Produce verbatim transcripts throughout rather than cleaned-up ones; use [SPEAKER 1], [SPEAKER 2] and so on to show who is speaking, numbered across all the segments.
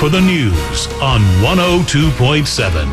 [SPEAKER 1] for the news on one oh two point seven.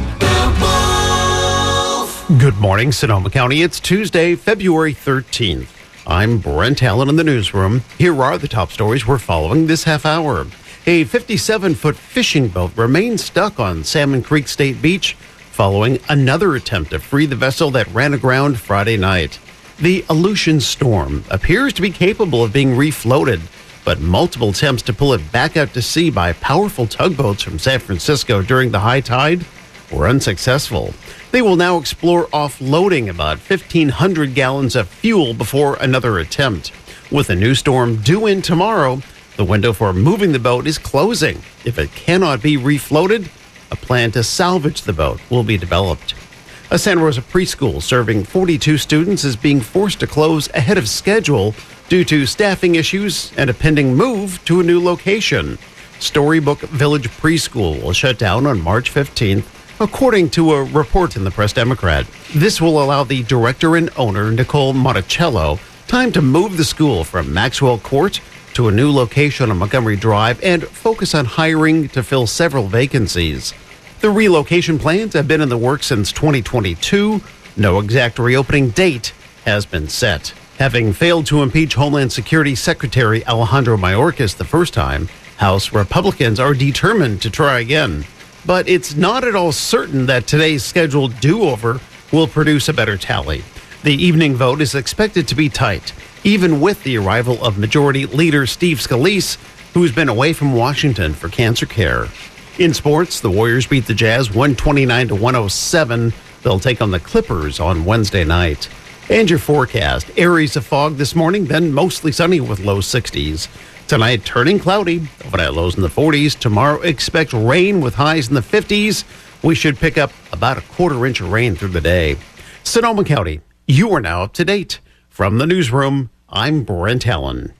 [SPEAKER 2] Good morning, Sonoma County. It's Tuesday, February thirteenth. I'm Brent Allen in the newsroom. Here are the top stories we're following this half hour. A fifty-seven-foot fishing boat remains stuck on Salmon Creek State Beach following another attempt to free the vessel that ran aground Friday night. The Aleutian Storm appears to be capable of being refloated, but multiple attempts to pull it back out to sea by powerful tugboats from San Francisco during the high tide were unsuccessful. They will now explore offloading about fifteen hundred gallons of fuel before another attempt. With a new storm due in tomorrow, the window for moving the boat is closing. If it cannot be refloated, a plan to salvage the boat will be developed. A Santa Rosa preschool serving forty-two students is being forced to close ahead of schedule due to staffing issues and a pending move to a new location. Storybook Village Preschool will shut down on March fifteenth, according to a report in the Press-Democrat. This will allow the director and owner, Nicole Monticello, time to move the school from Maxwell Court to a new location on Montgomery Drive and focus on hiring to fill several vacancies. The relocation plans have been in the works since twenty twenty-two. No exact reopening date has been set. Having failed to impeach Homeland Security Secretary Alejandro Mayorkas the first time, House Republicans are determined to try again. But it's not at all certain that today's scheduled do-over will produce a better tally. The evening vote is expected to be tight, even with the arrival of Majority Leader Steve Scalise, who's been away from Washington for cancer care. In sports, the Warriors beat the Jazz one twenty-nine to one oh seven. They'll take on the Clippers on Wednesday night. And your forecast, areas of fog this morning, then mostly sunny with low sixties. Tonight, turning cloudy, overnight lows in the forties. Tomorrow, expect rain with highs in the fifties. We should pick up about a quarter inch of rain through the day. Sonoma County, you are now up to date. From the newsroom, I'm Brent Allen.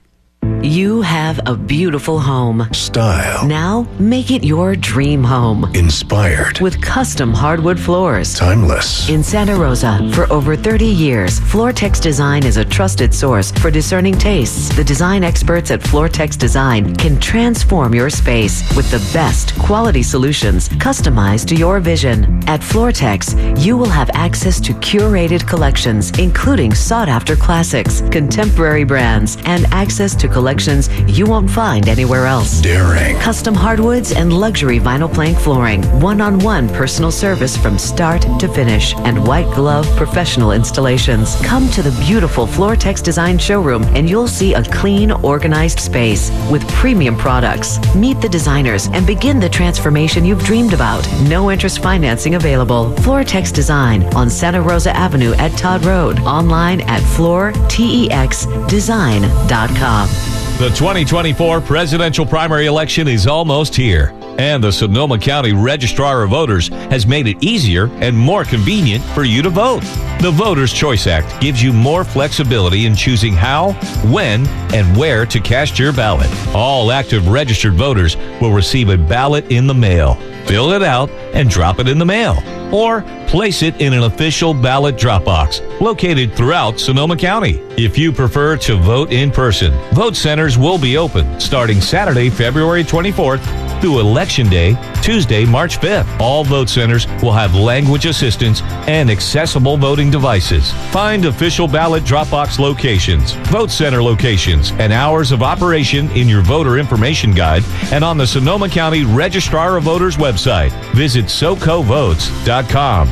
[SPEAKER 3] You have a beautiful home.
[SPEAKER 4] Style.
[SPEAKER 3] Now, make it your dream home.
[SPEAKER 4] Inspired.
[SPEAKER 3] With custom hardwood floors.
[SPEAKER 4] Timeless.
[SPEAKER 3] In Santa Rosa, for over thirty years, Floortex Design is a trusted source for discerning tastes. The design experts at Floortex Design can transform your space with the best quality solutions customized to your vision. At Floortex, you will have access to curated collections, including sought-after classics, contemporary brands, and access to collections you won't find anywhere else.
[SPEAKER 4] Daring.
[SPEAKER 3] Custom hardwoods and luxury vinyl plank flooring. One-on-one personal service from start to finish. And white glove professional installations. Come to the beautiful Floortex Design showroom and you'll see a clean, organized space with premium products. Meet the designers and begin the transformation you've dreamed about. No interest financing available. Floortex Design on Santa Rosa Avenue at Todd Road. Online at floor tex design dot com.
[SPEAKER 5] The twenty twenty-four presidential primary election is almost here, and the Sonoma County Registrar of Voters has made it easier and more convenient for you to vote. The Voters' Choice Act gives you more flexibility in choosing how, when, and where to cast your ballot. All active registered voters will receive a ballot in the mail. Fill it out and drop it in the mail, or place it in an official ballot drop box located throughout Sonoma County. If you prefer to vote in person, vote centers will be open starting Saturday, February twenty-fourth through Election Day, Tuesday, March fifth. All vote centers will have language assistance and accessible voting devices. Find official ballot drop box locations, vote center locations, and hours of operation in your voter information guide and on the Sonoma County Registrar of Voters website. Visit soco votes dot com.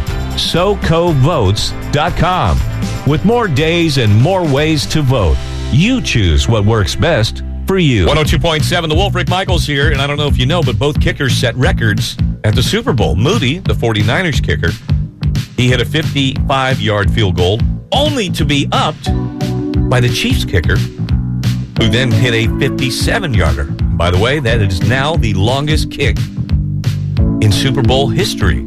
[SPEAKER 5] soco votes dot com. With more days and more ways to vote, you choose what works best for you. one oh two point seven, the Wolf, Rick Michaels here, and I don't know if you know, but both kickers set records at the Super Bowl. Moody, the forty-niners kicker, he hit a fifty-five-yard field goal, only to be upped by the Chiefs kicker, who then hit a fifty-seven-yarder. By the way, that is now the longest kick in Super Bowl history.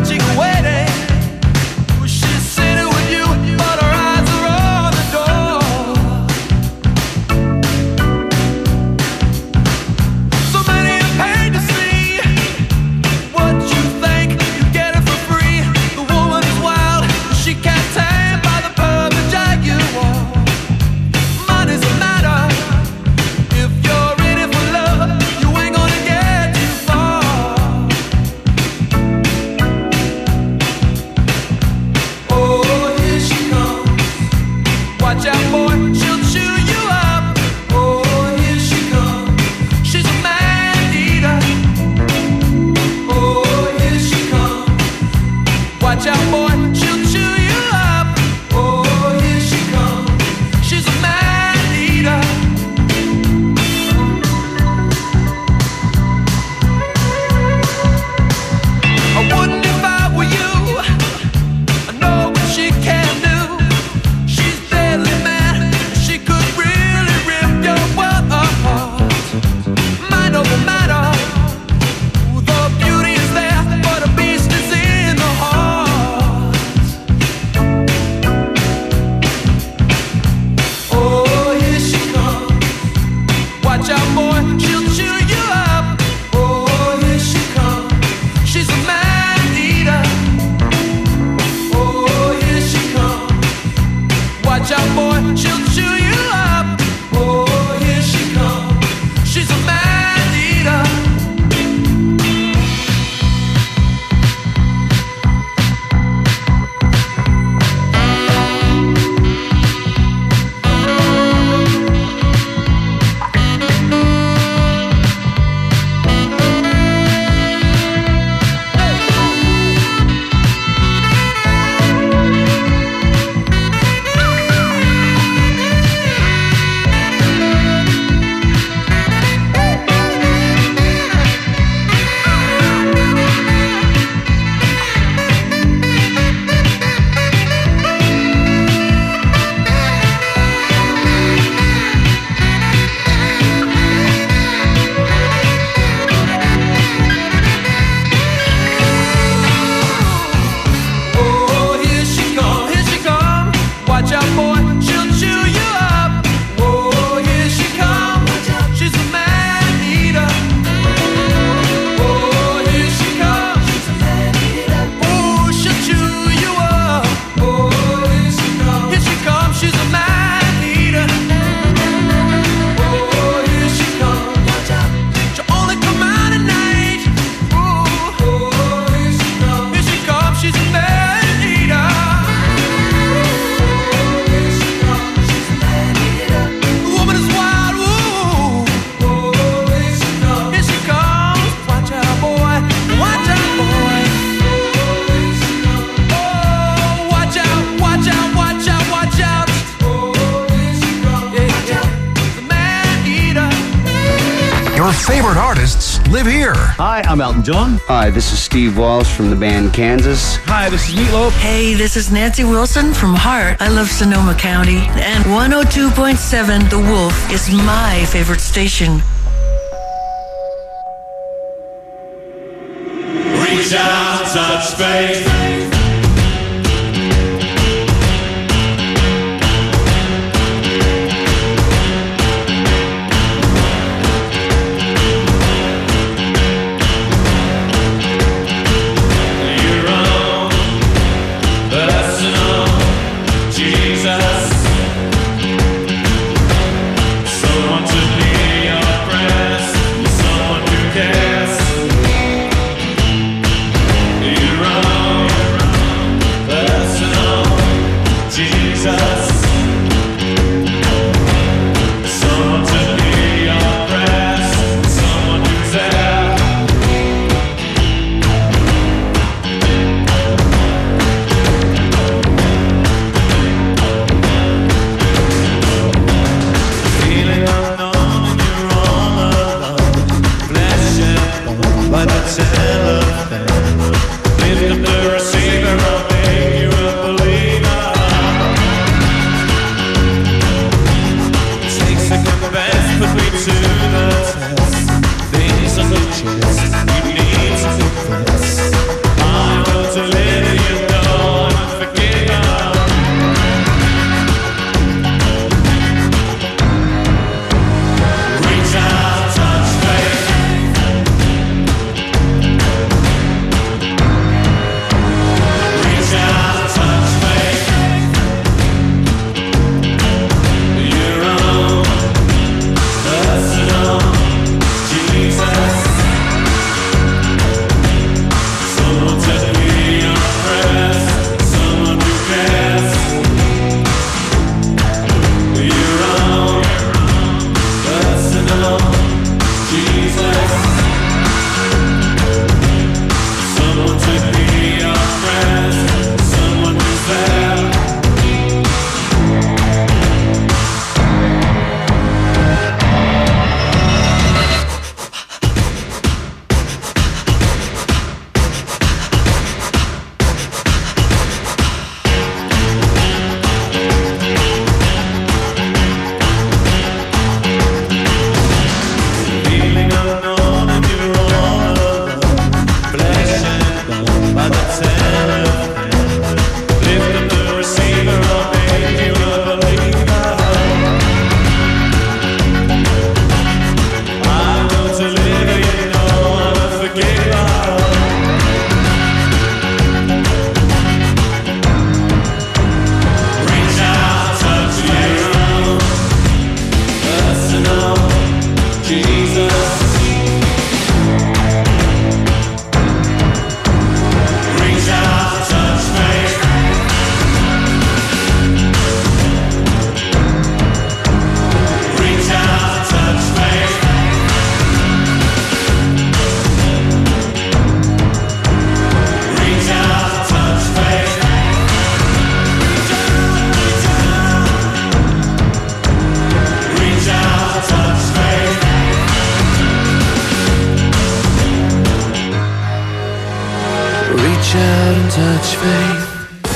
[SPEAKER 4] favorite artists live here.
[SPEAKER 6] Hi, I'm Elton John.
[SPEAKER 7] Hi, this is Steve Walsh from the band Kansas.
[SPEAKER 6] Hi, this is Meatloaf.
[SPEAKER 8] Hey, this is Nancy Wilson from Heart. I love Sonoma County. And one oh two point seven The Wolf is my favorite station.
[SPEAKER 9] Reach out, touch faith. You're wrong.
[SPEAKER 10] love and touch faith.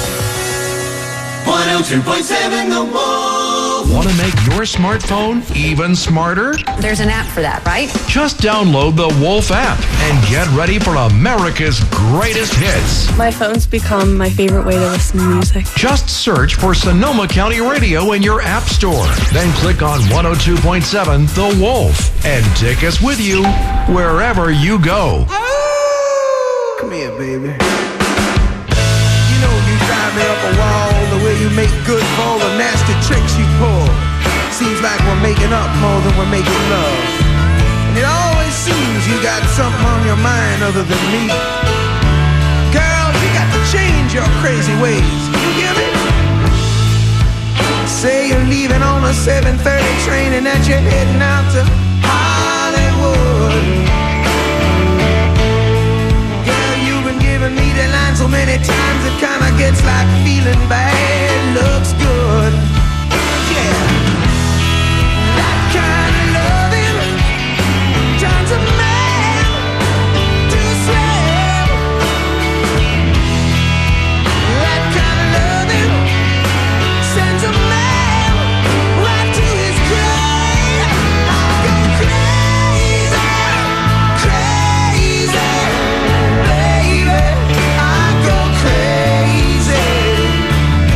[SPEAKER 9] one oh two point seven The Wolf.
[SPEAKER 4] Want to make your smartphone even smarter?
[SPEAKER 11] There's an app for that, right?
[SPEAKER 4] Just download the Wolf app and get ready for America's greatest hits.
[SPEAKER 12] My phone's become my favorite way to listen to music.
[SPEAKER 4] Just search for Sonoma County Radio in your app store. Then click on one oh two point seven The Wolf and take us with you wherever you go.
[SPEAKER 10] Come here, baby. You know you drive me up a wall, the way you make good for all the nasty tricks you pull. Seems like we're making up more than we're making love. And it always seems you got something on your mind other than me. Girl, you got to change your crazy ways. You hear me? Say you're leaving on a seven thirty train and that you're heading out to Hollywood. Girl, you've been giving me the line so many times it kinda gets like feeling bad looks good. Yeah. That kind of loving turns a man to a slave. That kind of loving sends a man right to his grave. I go crazy, crazy, baby. I go crazy.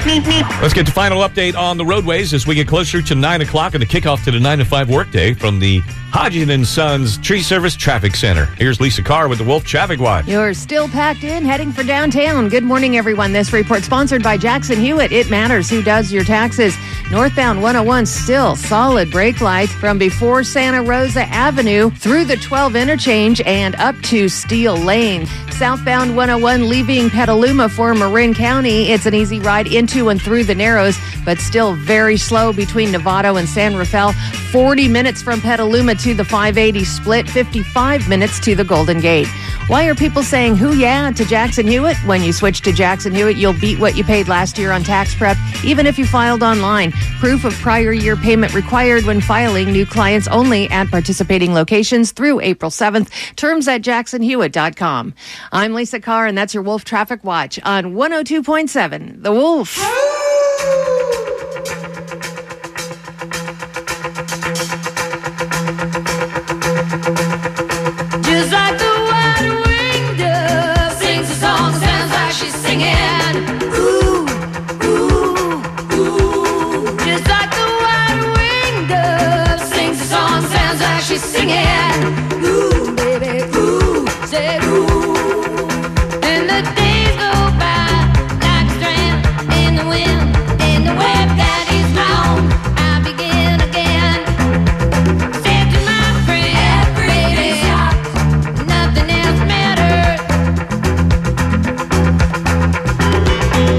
[SPEAKER 5] Let's get the final update on the roadways as we get closer to nine o'clock and the kickoff to the nine to five workday from the Hodgin and Sons Tree Service Traffic Center. Here's Lisa Carr with the Wolf Traffic Watch.
[SPEAKER 11] You're still packed in, heading for downtown. Good morning, everyone. This report sponsored by Jackson Hewitt. It matters who does your taxes. Northbound one oh one, still solid brake lights from before Santa Rosa Avenue through the twelve interchange and up to Steel Lane. Southbound one oh one leaving Petaluma for Marin County. It's an easy ride into and through the Narrows, but still very slow between Novato and San Rafael. forty minutes from Petaluma to the five eighty split, fifty-five minutes to the Golden Gate. Why are people saying who yeah to Jackson Hewitt? When you switch to Jackson Hewitt, you'll beat what you paid last year on tax prep, even if you filed online. Proof of prior year payment required when filing. New clients only at participating locations through April seventh. Terms at jackson hewitt dot com. I'm Lisa Carr, and that's your Wolf Traffic Watch on one oh two point seven The Wolf.
[SPEAKER 13] Just like the white-winged dove sings a song, sounds like she's singing. Ooh, ooh, ooh. Just like the white-winged dove sings a song, sounds like she's singing. Ooh, baby, ooh, say ooh. And the days go by like a strand in the wind, in the web that is long. I begin again. Said to my friend, baby, nothing else matters.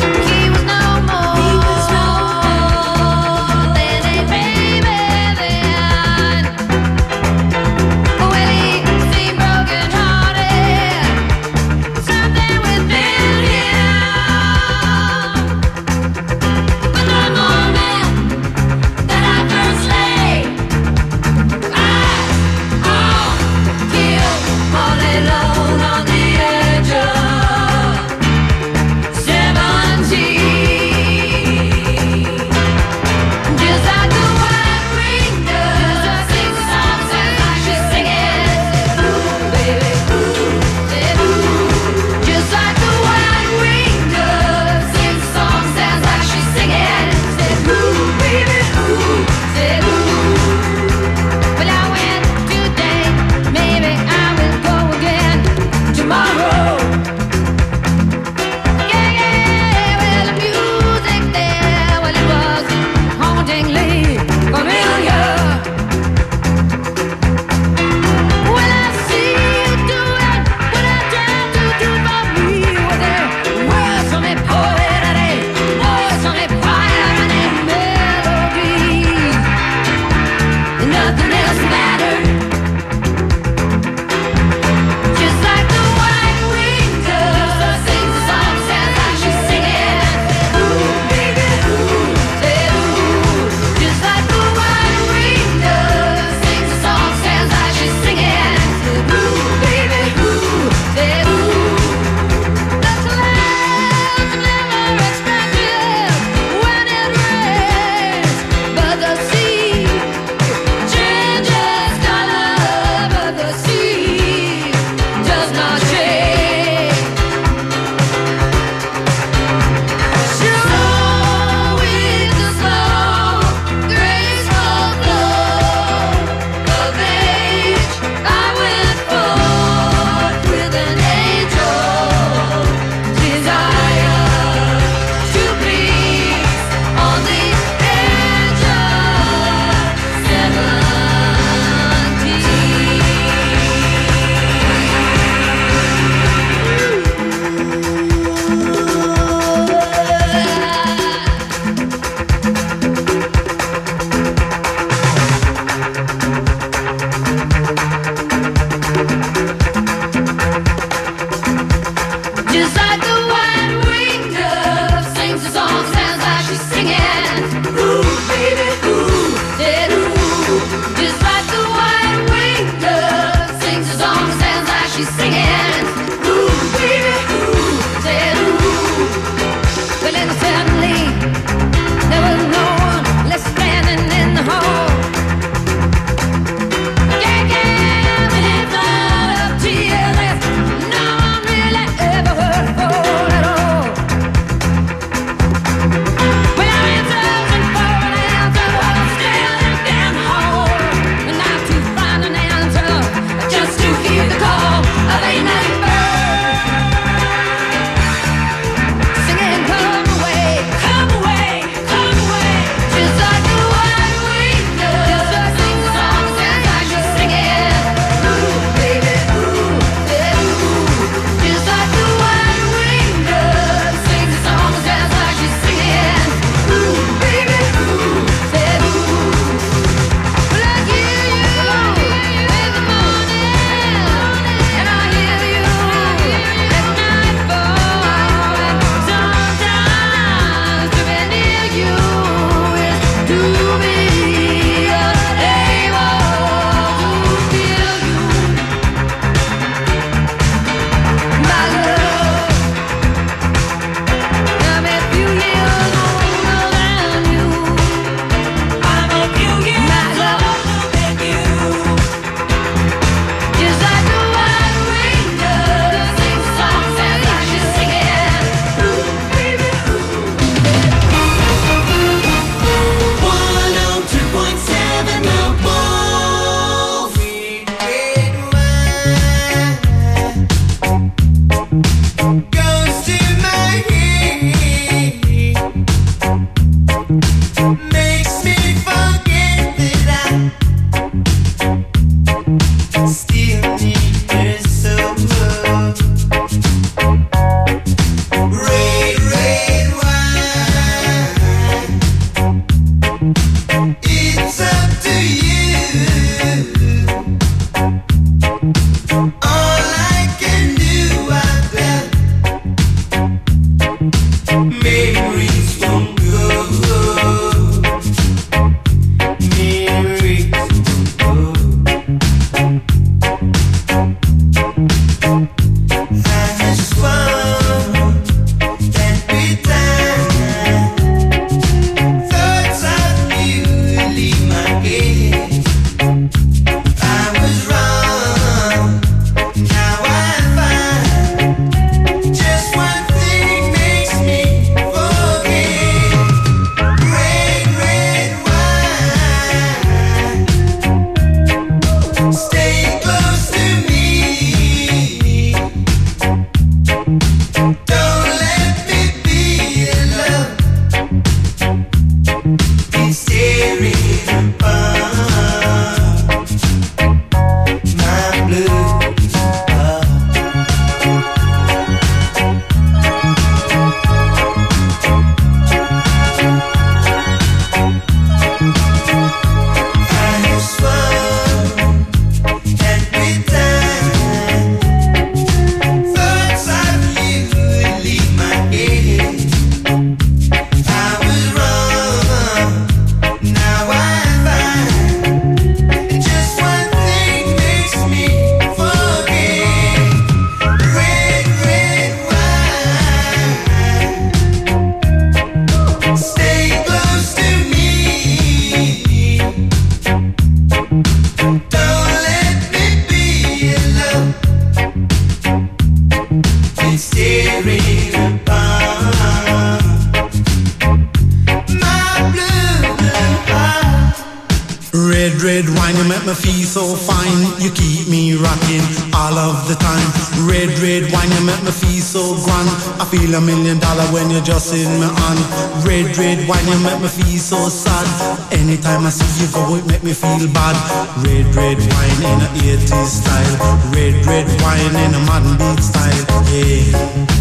[SPEAKER 14] make me feel so fine. You keep me rocking all of the time. Red, red wine, you make me feel so grand. I feel a million dollar when you're just in my hand. Red, red wine, you make me feel so sad. Anytime I see you go, it make me feel bad. Red, red wine in a eighties style. Red, red wine in a modern beat style. Yeah.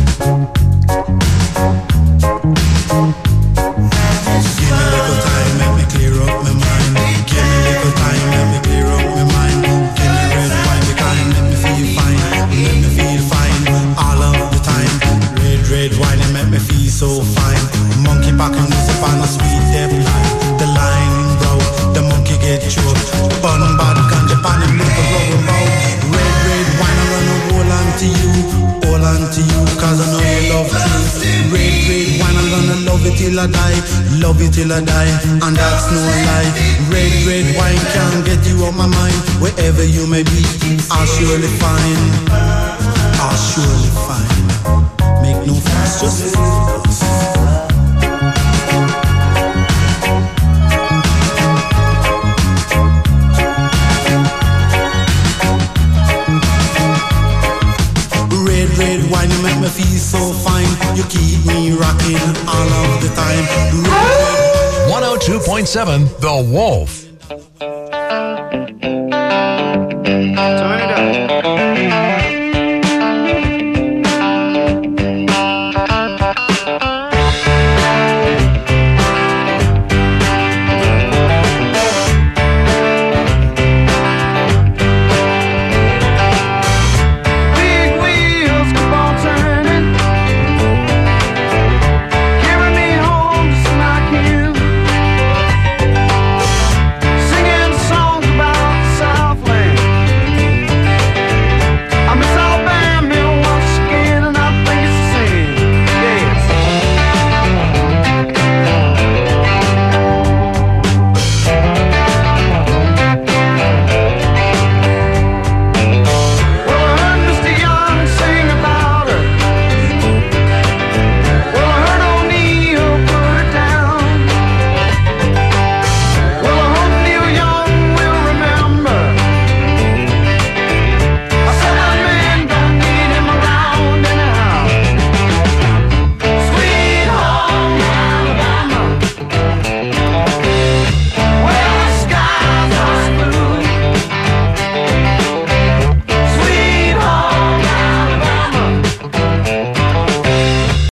[SPEAKER 14] Give me a little time, make me clear up my mind. Give me a little time, make me clear up my mind. Give me red wine, because it make me feel fine. Make me feel fine all of the time. Red, red wine, it make me feel so fine. Monkey back and music on a sweet depth line. The line bro, the monkey get choked. Bun bad ganja pan and make a rubber roll. Red, red wine, I'm gonna hold on to you. Hold on to you, cause I know you love truth. Red, red wine, I'm gonna love it till I die. Love it till I die, and that's no lie. Red, red wine can't get you out my mind. Wherever you may be, I'll surely find. I'll surely find. Make no fuss, just focus. Red, red wine, you make me feel so fine. You keep me rocking all of the time. Red, red
[SPEAKER 4] one oh two point seven The Wolf.